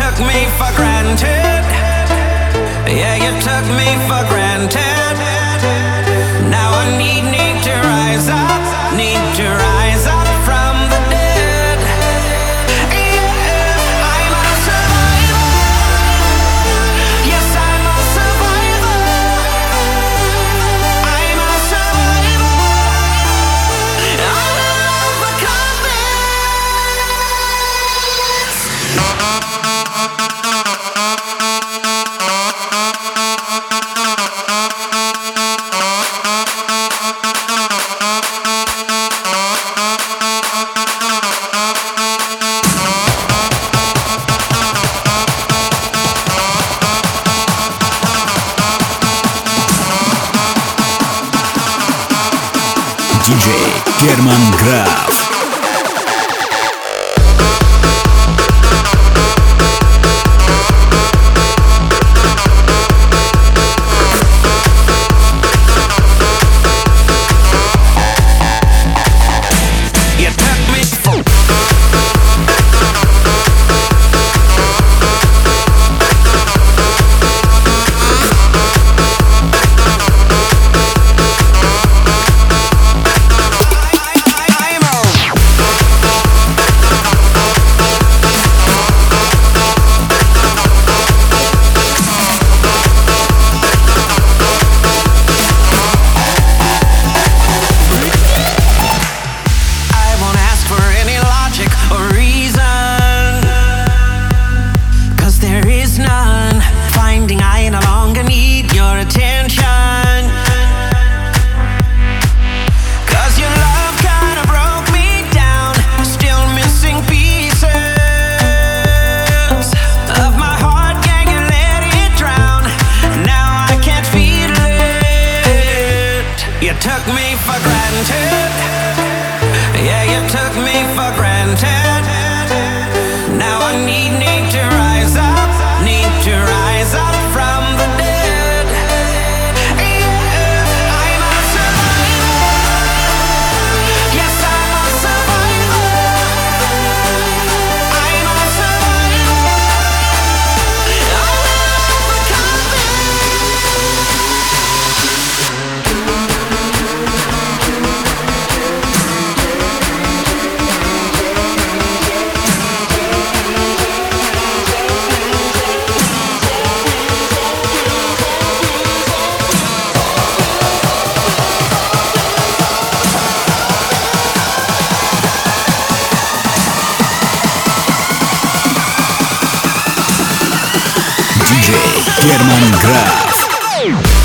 took me for granted. Yeah, you took me for granted. Now I need to rise up, need to rise up from the dead. Yeah, I'm a survivor. Yes, I'm a survivor. I'm a survivor. I'll overcome DJ German Graf. You took me for granted. Yeah, you took me for granted. Now I need to rise up, need to rise up from the dead. Yeah, I'm a survivor. Yes, I'm a survivor. I'm a survivor. I'll overcome it. DJ German Graf.